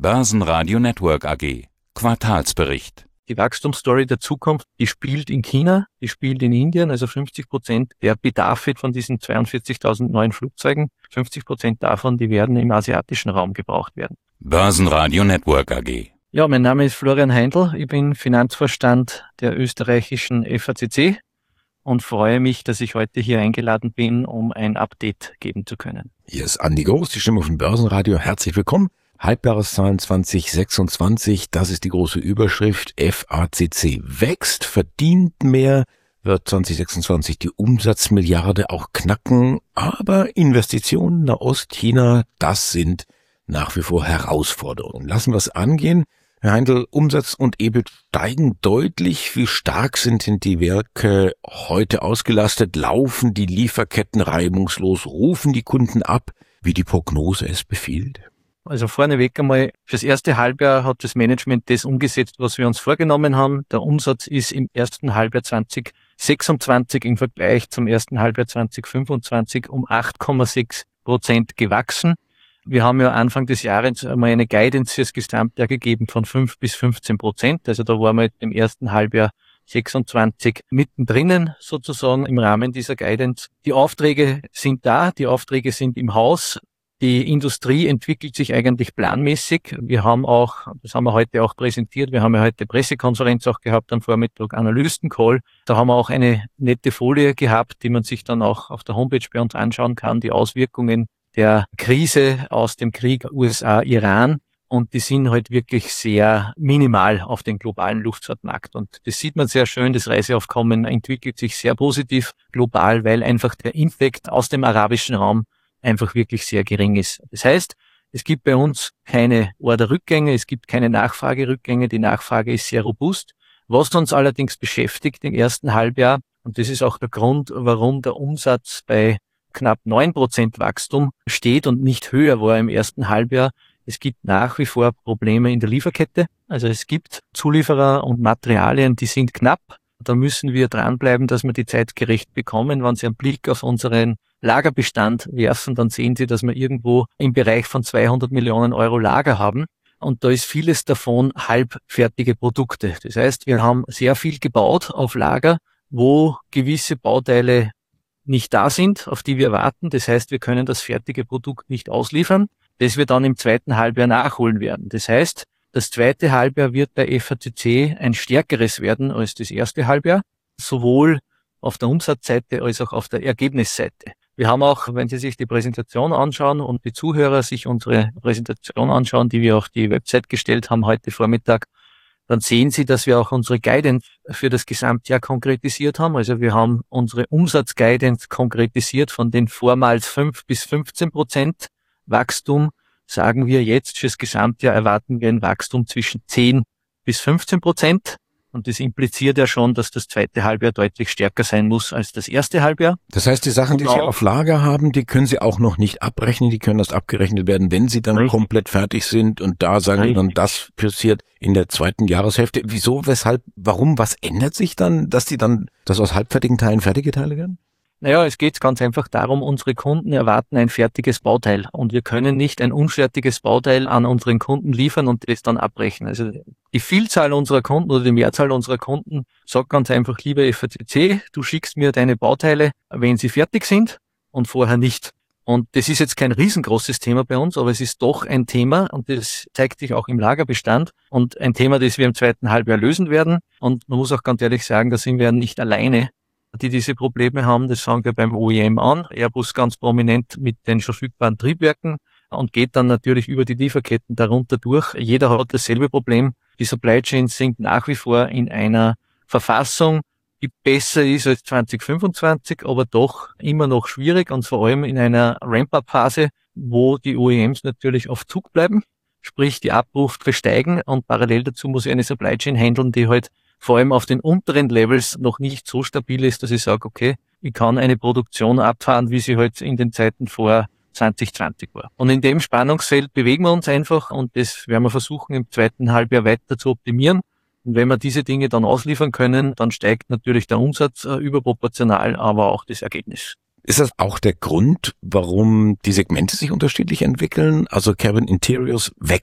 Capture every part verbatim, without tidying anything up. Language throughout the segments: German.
Börsenradio Network A G. Quartalsbericht. Die Wachstumsstory der Zukunft, die spielt in China, die spielt in Indien, also fünfzig Prozent der Bedarf von diesen zweiundvierzigtausend neuen Flugzeugen, fünfzig Prozent davon, die werden im asiatischen Raum gebraucht werden. Börsenradio Network A G. Ja, mein Name ist Florian Heindl, ich bin Finanzvorstand der österreichischen F A C C und freue mich, dass ich heute hier eingeladen bin, um ein Update geben zu können. Hier ist Andi Groß, die Stimme von Börsenradio. Herzlich willkommen. Halbjahreszahlen zwanzig sechsundzwanzig, das ist die große Überschrift. F A C C wächst, verdient mehr, wird zwanzig sechsundzwanzig die Umsatzmilliarde auch knacken. Aber Investitionen nach Ostchina, das sind nach wie vor Herausforderungen. Lassen wir es angehen. Herr Heindl, Umsatz und E B I T steigen deutlich. Wie stark sind denn die Werke heute ausgelastet? Laufen die Lieferketten reibungslos? Rufen die Kunden ab, wie die Prognose es befiehlt? Also vorneweg einmal, fürs erste Halbjahr hat das Management das umgesetzt, was wir uns vorgenommen haben. Der Umsatz ist im ersten Halbjahr zwanzig sechsundzwanzig im Vergleich zum ersten Halbjahr zwanzig fünfundzwanzig um acht Komma sechs Prozent gewachsen. Wir haben ja Anfang des Jahres einmal eine Guidance fürs Gesamtjahr gegeben von fünf bis fünfzehn Prozent. Also da waren wir im ersten Halbjahr sechsundzwanzig mittendrin sozusagen im Rahmen dieser Guidance. Die Aufträge sind da, die Aufträge sind im Haus. Die Industrie entwickelt sich eigentlich planmäßig. Wir haben auch, das haben wir heute auch präsentiert, wir haben ja heute Pressekonferenz auch gehabt am Vormittag, Analysten-Call. Da haben wir auch eine nette Folie gehabt, die man sich dann auch auf der Homepage bei uns anschauen kann, die Auswirkungen der Krise aus dem Krieg U S A-Iran. Und die sind halt wirklich sehr minimal auf den globalen Luftfahrtmarkt. Und das sieht man sehr schön, das Reiseaufkommen entwickelt sich sehr positiv global, weil einfach der Impact aus dem arabischen Raum einfach wirklich sehr gering ist. Das heißt, es gibt bei uns keine Orderrückgänge, es gibt keine Nachfragerückgänge, die Nachfrage ist sehr robust. Was uns allerdings beschäftigt im ersten Halbjahr, und das ist auch der Grund, warum der Umsatz bei knapp neun Prozent Wachstum steht und nicht höher war im ersten Halbjahr, es gibt nach wie vor Probleme in der Lieferkette. Also es gibt Zulieferer und Materialien, die sind knapp. Da müssen wir dranbleiben, dass wir die zeitgerecht bekommen. Wenn Sie einen Blick auf unseren Lagerbestand werfen, dann sehen Sie, dass wir irgendwo im Bereich von zweihundert Millionen Euro Lager haben. Und da ist vieles davon halbfertige Produkte. Das heißt, wir haben sehr viel gebaut auf Lager, wo gewisse Bauteile nicht da sind, auf die wir warten. Das heißt, wir können das fertige Produkt nicht ausliefern, das wir dann im zweiten Halbjahr nachholen werden. Das heißt, das zweite Halbjahr wird bei F A C C ein stärkeres werden als das erste Halbjahr, sowohl auf der Umsatzseite als auch auf der Ergebnisseite. Wir haben auch, wenn Sie sich die Präsentation anschauen und die Zuhörer sich unsere Präsentation anschauen, die wir auf die Website gestellt haben heute Vormittag, dann sehen Sie, dass wir auch unsere Guidance für das Gesamtjahr konkretisiert haben. Also wir haben unsere Umsatzguidance konkretisiert von den vormals fünf bis fünfzehn Prozent Wachstum. Sagen wir jetzt, fürs Gesamtjahr erwarten wir ein Wachstum zwischen zehn bis fünfzehn Prozent. Und das impliziert ja schon, dass das zweite Halbjahr deutlich stärker sein muss als das erste Halbjahr. Das heißt, die Sachen, die Sie auf Lager haben, die können Sie auch noch nicht abrechnen. Die können erst abgerechnet werden, wenn sie dann Richtig. komplett fertig sind. Und da sagen Sie dann, das passiert in der zweiten Jahreshälfte. Wieso, weshalb, warum, was ändert sich dann, dass die dann, dass aus halbfertigen Teilen fertige Teile werden? Naja, es geht ganz einfach darum, unsere Kunden erwarten ein fertiges Bauteil und wir können nicht ein unfertiges Bauteil an unseren Kunden liefern und das dann abbrechen. Also die Vielzahl unserer Kunden oder die Mehrzahl unserer Kunden sagt ganz einfach, lieber F A C C, du schickst mir deine Bauteile, wenn sie fertig sind und vorher nicht. Und das ist jetzt kein riesengroßes Thema bei uns, aber es ist doch ein Thema und das zeigt sich auch im Lagerbestand und ein Thema, das wir im zweiten Halbjahr lösen werden. Und man muss auch ganz ehrlich sagen, da sind wir nicht alleine, die diese Probleme haben. Das fangen wir beim O E M an. Airbus ganz prominent mit den verfügbaren Triebwerken und geht dann natürlich über die Lieferketten darunter durch. Jeder hat dasselbe Problem. Die Supply Chains sind nach wie vor in einer Verfassung, die besser ist als zwanzig fünfundzwanzig, aber doch immer noch schwierig und vor allem in einer Ramp-up-Phase, wo die O E Ms natürlich auf Zug bleiben, sprich die Abrufe steigen und parallel dazu muss ich eine Supply Chain handeln, die halt vor allem auf den unteren Levels noch nicht so stabil ist, dass ich sage, okay, ich kann eine Produktion abfahren, wie sie halt in den Zeiten vor zwanzig zwanzig war. Und in dem Spannungsfeld bewegen wir uns einfach und das werden wir versuchen im zweiten Halbjahr weiter zu optimieren. Und wenn wir diese Dinge dann ausliefern können, dann steigt natürlich der Umsatz äh, überproportional, aber auch das Ergebnis. Ist das auch der Grund, warum die Segmente sich unterschiedlich entwickeln? Also Cabin Interiors wächst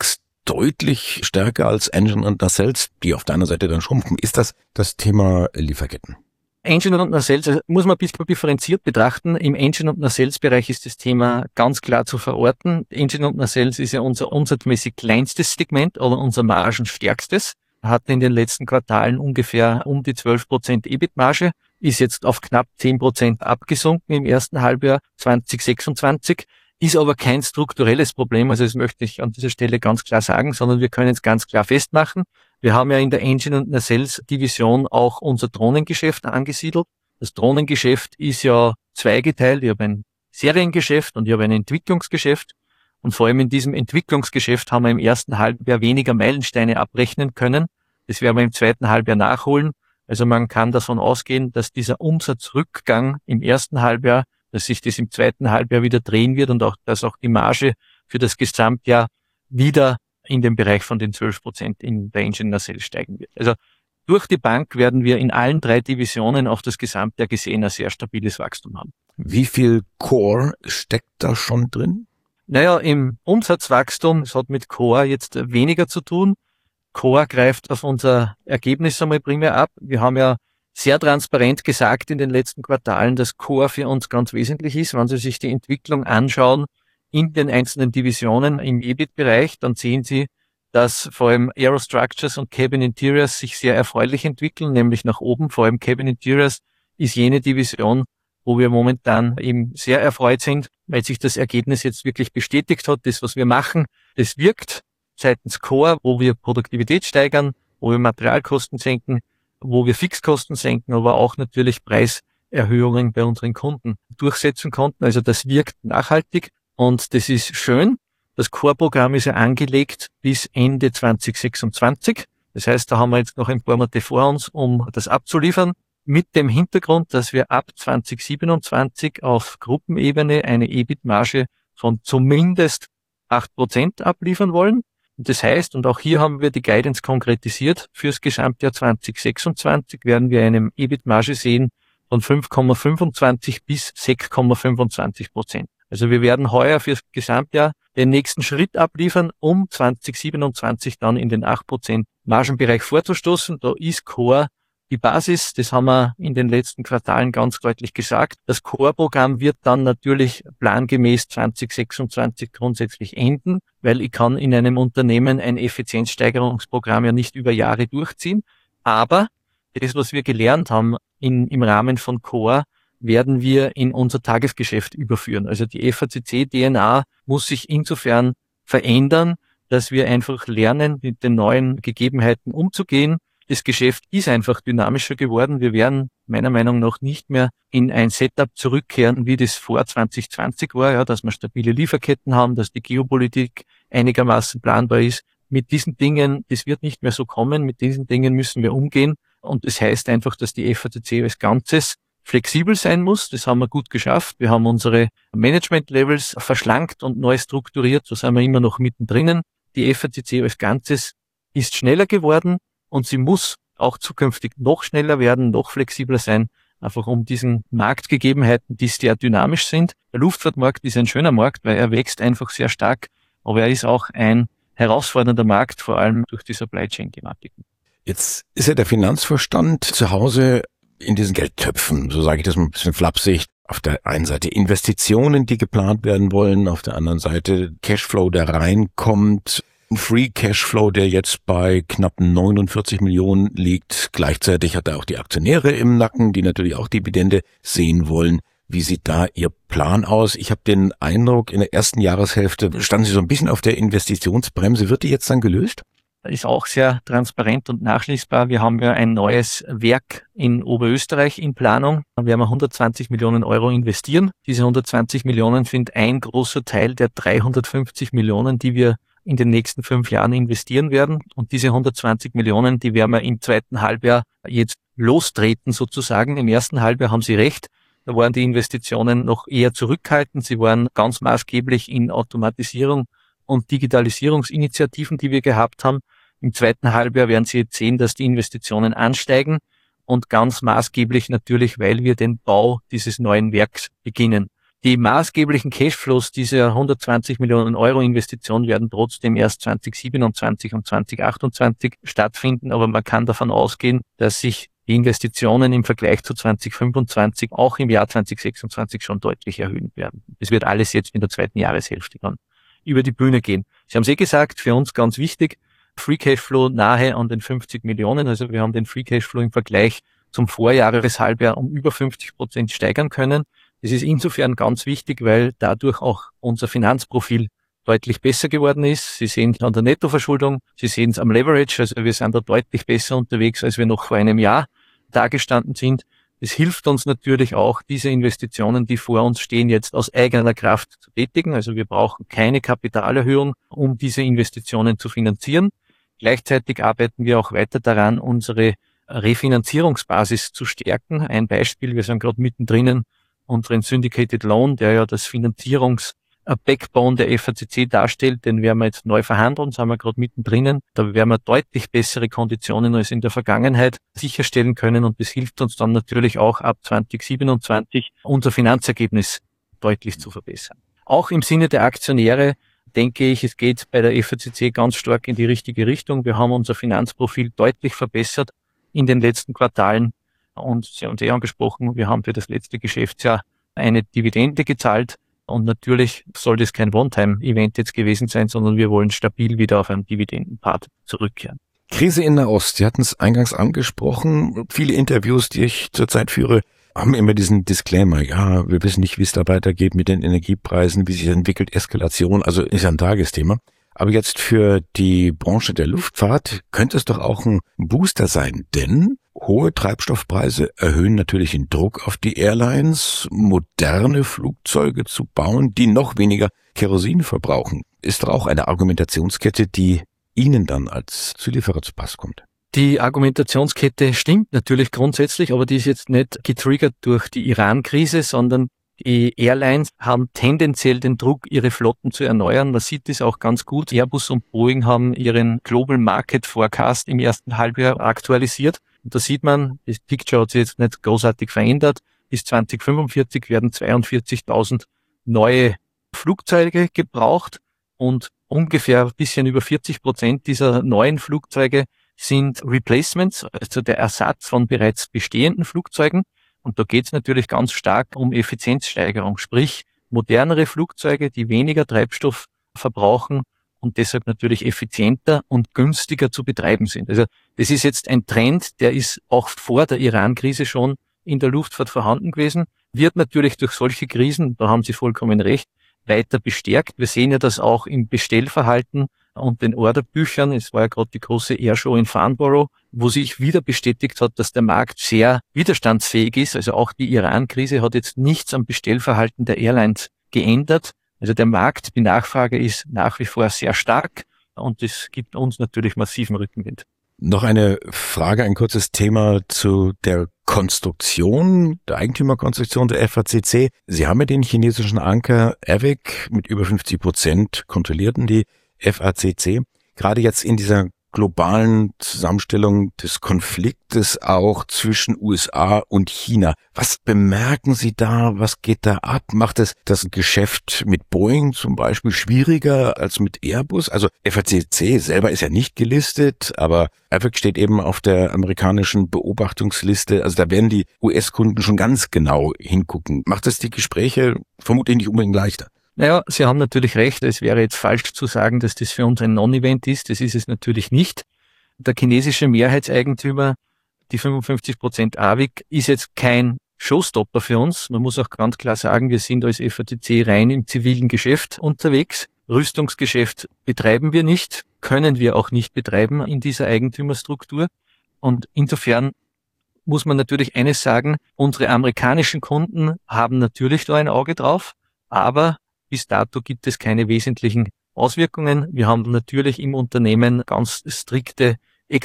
deutlich stärker als Engine und Nacelles, die auf der anderen Seite dann schrumpfen. Ist das das Thema Lieferketten? Engine und Nacelles also muss man ein bisschen differenziert betrachten. Im Engine- und Nacelles-Bereich ist das Thema ganz klar zu verorten. Engine und Nacelles ist ja unser umsatzmäßig kleinstes Segment oder unser margenstärkstes. Hat in den letzten Quartalen ungefähr um die zwölf Prozent E B I T-Marge, ist jetzt auf knapp zehn Prozent abgesunken im ersten Halbjahr zwanzig sechsundzwanzig, ist aber kein strukturelles Problem, also das möchte ich an dieser Stelle ganz klar sagen, sondern wir können es ganz klar festmachen. Wir haben ja in der Engine- und Nacelles-Division auch unser Drohnengeschäft angesiedelt. Das Drohnengeschäft ist ja zweigeteilt. Ich habe ein Seriengeschäft und ich habe ein Entwicklungsgeschäft. Und vor allem in diesem Entwicklungsgeschäft haben wir im ersten Halbjahr weniger Meilensteine abrechnen können. Das werden wir im zweiten Halbjahr nachholen. Also man kann davon ausgehen, dass dieser Umsatzrückgang im ersten Halbjahr, dass sich das im zweiten Halbjahr wieder drehen wird und auch, dass auch die Marge für das Gesamtjahr wieder in den Bereich von den zwölf Prozent in der Engine Nacelles steigen wird. Also durch die Bank werden wir in allen drei Divisionen auf das Gesamtjahr gesehen ein sehr stabiles Wachstum haben. Wie viel Core steckt da schon drin? Naja, im Umsatzwachstum, es hat mit Core jetzt weniger zu tun. Core greift auf unser Ergebnis einmal primär ab. Wir haben ja sehr transparent gesagt in den letzten Quartalen, dass Core für uns ganz wesentlich ist. Wenn Sie sich die Entwicklung anschauen in den einzelnen Divisionen im E B I T-Bereich, dann sehen Sie, dass vor allem Aerostructures und Cabin Interiors sich sehr erfreulich entwickeln, nämlich nach oben. Vor allem Cabin Interiors ist jene Division, wo wir momentan eben sehr erfreut sind, weil sich das Ergebnis jetzt wirklich bestätigt hat. Das, was wir machen, das wirkt seitens Core, wo wir Produktivität steigern, wo wir Materialkosten senken, wo wir Fixkosten senken, aber auch natürlich Preiserhöhungen bei unseren Kunden durchsetzen konnten. Also das wirkt nachhaltig und das ist schön. Das Core-Programm ist ja angelegt bis Ende zwanzig sechsundzwanzig. Das heißt, da haben wir jetzt noch ein paar Monate vor uns, um das abzuliefern. Mit dem Hintergrund, dass wir ab zwanzig siebenundzwanzig auf Gruppenebene eine E B I T-Marge von zumindest acht Prozent abliefern wollen. Und das heißt, und auch hier haben wir die Guidance konkretisiert, fürs Gesamtjahr zwanzig sechsundzwanzig werden wir eine E B I T-Marge sehen von fünf Komma fünfundzwanzig bis sechs Komma fünfundzwanzig Prozent. Also wir werden heuer fürs Gesamtjahr den nächsten Schritt abliefern, um zwanzig siebenundzwanzig dann in den acht Prozent Margenbereich vorzustoßen. Da ist Core die Basis, das haben wir in den letzten Quartalen ganz deutlich gesagt. Das Core-Programm wird dann natürlich plangemäß zwanzig sechsundzwanzig grundsätzlich enden, weil ich kann in einem Unternehmen ein Effizienzsteigerungsprogramm ja nicht über Jahre durchziehen. Aber das, was wir gelernt haben in, im Rahmen von Core, werden wir in unser Tagesgeschäft überführen. Also die F A C C-D N A muss sich insofern verändern, dass wir einfach lernen, mit den neuen Gegebenheiten umzugehen. Das Geschäft ist einfach dynamischer geworden. Wir werden meiner Meinung nach nicht mehr in ein Setup zurückkehren, wie das vor zwanzig zwanzig war, ja, dass wir stabile Lieferketten haben, dass die Geopolitik einigermaßen planbar ist. Mit diesen Dingen, das wird nicht mehr so kommen. Mit diesen Dingen müssen wir umgehen. Und das heißt einfach, dass die F A C C als Ganzes flexibel sein muss. Das haben wir gut geschafft. Wir haben unsere Management-Levels verschlankt und neu strukturiert. So sind wir immer noch mittendrin. Die F A C C als Ganzes ist schneller geworden. Und sie muss auch zukünftig noch schneller werden, noch flexibler sein, einfach um diesen Marktgegebenheiten, die sehr dynamisch sind. Der Luftfahrtmarkt ist ein schöner Markt, weil er wächst einfach sehr stark, aber er ist auch ein herausfordernder Markt, vor allem durch die Supply Chain-Thematiken. Jetzt ist ja der Finanzvorstand zu Hause in diesen Geldtöpfen, so sage ich das mal ein bisschen flapsig. Auf der einen Seite Investitionen, die geplant werden wollen, auf der anderen Seite Cashflow, der reinkommt. Free Cashflow, der jetzt bei knapp neunundvierzig Millionen liegt. Gleichzeitig hat er auch die Aktionäre im Nacken, die natürlich auch Dividende sehen wollen. Wie sieht da Ihr Plan aus? Ich habe den Eindruck, in der ersten Jahreshälfte standen Sie so ein bisschen auf der Investitionsbremse. Wird die jetzt dann gelöst? Ist auch sehr transparent und nachlesbar. Wir haben ja ein neues Werk in Oberösterreich in Planung. Wir werden hundertzwanzig Millionen Euro investieren. Diese hundertzwanzig Millionen sind ein großer Teil der dreihundertfünfzig Millionen, die wir in den nächsten fünf Jahren investieren werden. Und diese hundertzwanzig Millionen, die werden wir im zweiten Halbjahr jetzt lostreten sozusagen. Im ersten Halbjahr haben Sie recht. Da waren die Investitionen noch eher zurückhaltend. Sie waren ganz maßgeblich in Automatisierung und Digitalisierungsinitiativen, die wir gehabt haben. Im zweiten Halbjahr werden Sie jetzt sehen, dass die Investitionen ansteigen und ganz maßgeblich natürlich, weil wir den Bau dieses neuen Werks beginnen. Die maßgeblichen Cashflows dieser hundertzwanzig Millionen Euro Investition werden trotzdem erst zwanzig siebenundzwanzig und zwanzig achtundzwanzig stattfinden, aber man kann davon ausgehen, dass sich die Investitionen im Vergleich zu zwanzig fünfundzwanzig auch im Jahr zwanzig sechsundzwanzig schon deutlich erhöhen werden. Es wird alles jetzt in der zweiten Jahreshälfte dann über die Bühne gehen. Sie haben es eh gesagt, für uns ganz wichtig, Free Cashflow nahe an den fünfzig Millionen, also wir haben den Free Cashflow im Vergleich zum Vorjahreshalbjahr um über fünfzig Prozent steigern können. Das ist insofern ganz wichtig, weil dadurch auch unser Finanzprofil deutlich besser geworden ist. Sie sehen es an der Nettoverschuldung, Sie sehen es am Leverage, also wir sind da deutlich besser unterwegs, als wir noch vor einem Jahr dagestanden sind. Es hilft uns natürlich auch, diese Investitionen, die vor uns stehen, jetzt aus eigener Kraft zu tätigen. Also wir brauchen keine Kapitalerhöhung, um diese Investitionen zu finanzieren. Gleichzeitig arbeiten wir auch weiter daran, unsere Refinanzierungsbasis zu stärken. Ein Beispiel, wir sind gerade mittendrin, unseren Syndicated Loan, der ja das Finanzierungs-Backbone der F A C C darstellt, den werden wir jetzt neu verhandeln, sind wir gerade mittendrin. Da werden wir deutlich bessere Konditionen als in der Vergangenheit sicherstellen können und das hilft uns dann natürlich auch ab zwanzig siebenundzwanzig unser Finanzergebnis deutlich zu verbessern. Auch im Sinne der Aktionäre denke ich, es geht bei der F A C C ganz stark in die richtige Richtung. Wir haben unser Finanzprofil deutlich verbessert in den letzten Quartalen. Und Sie haben es eh angesprochen, wir haben für das letzte Geschäftsjahr eine Dividende gezahlt. Und natürlich soll das kein One-Time-Event jetzt gewesen sein, sondern wir wollen stabil wieder auf einen Dividendenpart zurückkehren. Krise in Nahost, Sie hatten es eingangs angesprochen. Viele Interviews, die ich zurzeit führe, haben immer diesen Disclaimer. Ja, wir wissen nicht, wie es da weitergeht mit den Energiepreisen, wie sich entwickelt, Eskalation. Also ist ja ein Tagesthema. Aber jetzt für die Branche der Luftfahrt könnte es doch auch ein Booster sein, denn hohe Treibstoffpreise erhöhen natürlich den Druck auf die Airlines, moderne Flugzeuge zu bauen, die noch weniger Kerosin verbrauchen. Ist doch auch eine Argumentationskette, die Ihnen dann als Zulieferer zu Pass kommt. Die Argumentationskette stimmt natürlich grundsätzlich, aber die ist jetzt nicht getriggert durch die Iran-Krise, sondern die Airlines haben tendenziell den Druck, ihre Flotten zu erneuern. Man sieht das auch ganz gut. Airbus und Boeing haben ihren Global Market Forecast im ersten Halbjahr aktualisiert. Und da sieht man, das Picture hat sich jetzt nicht großartig verändert. Bis zwanzig fünfundvierzig werden zweiundvierzigtausend neue Flugzeuge gebraucht und ungefähr ein bisschen über vierzig Prozent dieser neuen Flugzeuge sind Replacements, also der Ersatz von bereits bestehenden Flugzeugen. Und da geht es natürlich ganz stark um Effizienzsteigerung, sprich modernere Flugzeuge, die weniger Treibstoff verbrauchen und deshalb natürlich effizienter und günstiger zu betreiben sind. Also das ist jetzt ein Trend, der ist auch vor der Iran-Krise schon in der Luftfahrt vorhanden gewesen, wird natürlich durch solche Krisen, da haben Sie vollkommen recht, weiter bestärkt. Wir sehen ja das auch im Bestellverhalten und den Orderbüchern. Es war ja gerade die große Airshow in Farnborough, wo sich wieder bestätigt hat, dass der Markt sehr widerstandsfähig ist. Also auch die Iran-Krise hat jetzt nichts am Bestellverhalten der Airlines geändert. Also der Markt, die Nachfrage ist nach wie vor sehr stark und das gibt uns natürlich massiven Rückenwind. Noch eine Frage, ein kurzes Thema zu der Konstruktion, der Eigentümerkonstruktion der F A C C. Sie haben ja den chinesischen Anker A V I C mit über fünfzig Prozent kontrollierten die F A C C. Gerade jetzt in dieser globalen Zusammenstellung des Konfliktes auch zwischen U S A und China. Was bemerken Sie da? Was geht da ab? Macht es das Geschäft mit Boeing zum Beispiel schwieriger als mit Airbus? Also F A C C selber ist ja nicht gelistet, aber A V I C steht eben auf der amerikanischen Beobachtungsliste. Also da werden die U S-Kunden schon ganz genau hingucken. Macht das die Gespräche vermutlich nicht unbedingt leichter? Naja, Sie haben natürlich recht. Es wäre jetzt falsch zu sagen, dass das für uns ein Non-Event ist. Das ist es natürlich nicht. Der chinesische Mehrheitseigentümer, die fünfundfünfzig Prozent A V I C, ist jetzt kein Showstopper für uns. Man muss auch ganz klar sagen, wir sind als F A C C rein im zivilen Geschäft unterwegs. Rüstungsgeschäft betreiben wir nicht, können wir auch nicht betreiben in dieser Eigentümerstruktur. Und insofern muss man natürlich eines sagen, unsere amerikanischen Kunden haben natürlich da ein Auge drauf, aber bis dato gibt es keine wesentlichen Auswirkungen. Wir haben natürlich im Unternehmen ganz strikte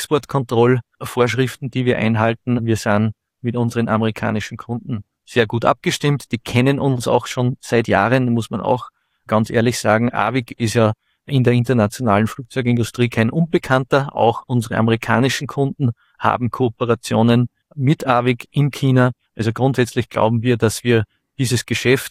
Exportkontrollvorschriften, die wir einhalten. Wir sind mit unseren amerikanischen Kunden sehr gut abgestimmt. Die kennen uns auch schon seit Jahren, muss man auch ganz ehrlich sagen. A V I C ist ja in der internationalen Flugzeugindustrie kein Unbekannter. Auch unsere amerikanischen Kunden haben Kooperationen mit A V I C in China. Also grundsätzlich glauben wir, dass wir dieses Geschäft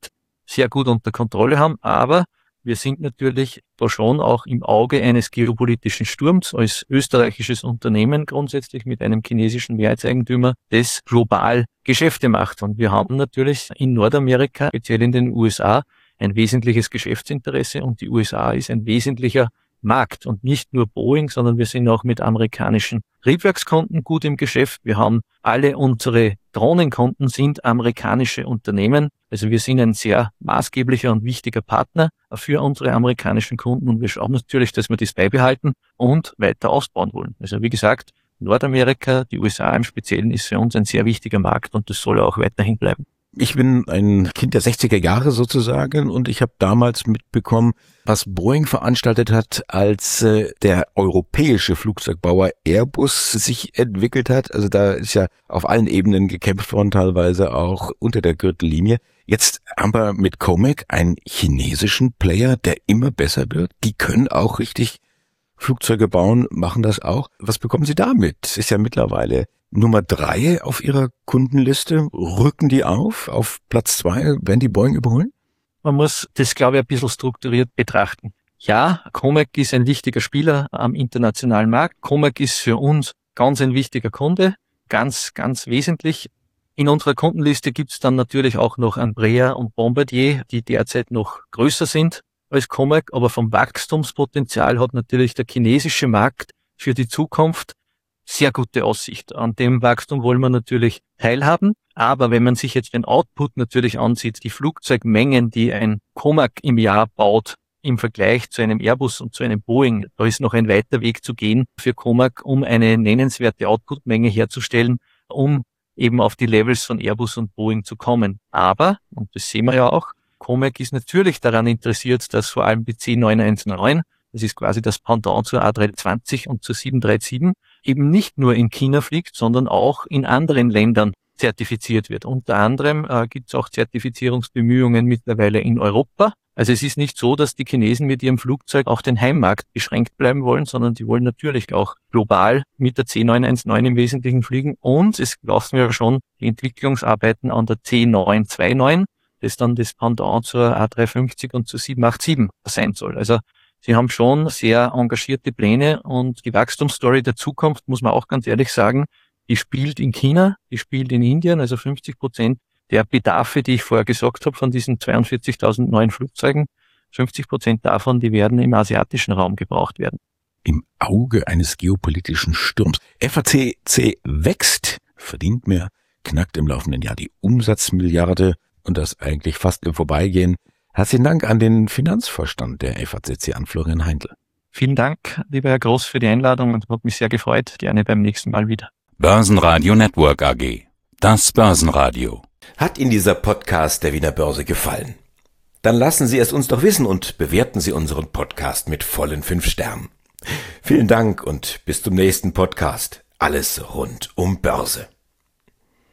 sehr gut unter Kontrolle haben, aber wir sind natürlich da schon auch im Auge eines geopolitischen Sturms als österreichisches Unternehmen grundsätzlich mit einem chinesischen Mehrheitseigentümer, das global Geschäfte macht. Und wir haben natürlich in Nordamerika, speziell in den U S A, ein wesentliches Geschäftsinteresse und die U S A ist ein wesentlicher Markt und nicht nur Boeing, sondern wir sind auch mit amerikanischen Triebwerkskunden gut im Geschäft. Wir haben alle unsere Drohnenkunden sind amerikanische Unternehmen. Also wir sind ein sehr maßgeblicher und wichtiger Partner für unsere amerikanischen Kunden und wir schauen natürlich, dass wir das beibehalten und weiter ausbauen wollen. Also wie gesagt, Nordamerika, die U S A im Speziellen ist für uns ein sehr wichtiger Markt und das soll auch weiterhin bleiben. Ich bin ein Kind der sechziger Jahre sozusagen und ich habe damals mitbekommen, was Boeing veranstaltet hat, als äh, der europäische Flugzeugbauer Airbus sich entwickelt hat. Also da ist ja auf allen Ebenen gekämpft worden, teilweise auch unter der Gürtellinie. Jetzt haben wir mit Comac einen chinesischen Player, der immer besser wird. Die können auch richtig Flugzeuge bauen, machen das auch. Was bekommen Sie damit? Ist ja mittlerweile Nummer drei auf Ihrer Kundenliste. Rücken die auf? Auf Platz zwei werden die Boeing überholen? Man muss das, glaube ich, ein bisschen strukturiert betrachten. Ja, Comac ist ein wichtiger Spieler am internationalen Markt. Comac ist für uns ganz ein wichtiger Kunde, ganz, ganz wesentlich. In unserer Kundenliste gibt es dann natürlich auch noch Embraer und Bombardier, die derzeit noch größer sind als Comac, aber vom Wachstumspotenzial hat natürlich der chinesische Markt für die Zukunft sehr gute Aussicht. An dem Wachstum wollen wir natürlich teilhaben, aber wenn man sich jetzt den Output natürlich ansieht, die Flugzeugmengen, die ein Comac im Jahr baut, im Vergleich zu einem Airbus und zu einem Boeing, da ist noch ein weiter Weg zu gehen für Comac, um eine nennenswerte Outputmenge herzustellen, um eben auf die Levels von Airbus und Boeing zu kommen. Aber, und das sehen wir ja auch, Comac ist natürlich daran interessiert, dass vor allem die C neun eins neun, das ist quasi das Pendant zur A drei zwanzig und zur sieben drei sieben, eben nicht nur in China fliegt, sondern auch in anderen Ländern zertifiziert wird. Unter anderem äh, gibt es auch Zertifizierungsbemühungen mittlerweile in Europa. Also es ist nicht so, dass die Chinesen mit ihrem Flugzeug auf den Heimmarkt beschränkt bleiben wollen, sondern die wollen natürlich auch global mit der C neun eins neun im Wesentlichen fliegen. Und es laufen ja schon die Entwicklungsarbeiten an der C neun zwei neun, das dann das Pendant zur A drei fünfzig und zur sieben acht sieben sein soll. Also sie haben schon sehr engagierte Pläne und die Wachstumsstory der Zukunft, muss man auch ganz ehrlich sagen, die spielt in China, die spielt in Indien, also fünfzig Prozent der Bedarfe, die ich vorher gesagt habe, von diesen zweiundvierzigtausend neuen Flugzeugen, fünfzig Prozent davon, die werden im asiatischen Raum gebraucht werden. Im Auge eines geopolitischen Sturms. F A C C wächst, verdient mehr, knackt im laufenden Jahr die Umsatzmilliarde und das eigentlich fast im Vorbeigehen. Herzlichen Dank an den Finanzvorstand der F A C C, an Florian Heindl. Vielen Dank, lieber Herr Groß, für die Einladung und hat mich sehr gefreut. Gerne beim nächsten Mal wieder. Börsenradio Network A G. Das Börsenradio. Hat Ihnen dieser Podcast der Wiener Börse gefallen? Dann lassen Sie es uns doch wissen und bewerten Sie unseren Podcast mit vollen fünf Sternen. Vielen Dank und bis zum nächsten Podcast. Alles rund um Börse.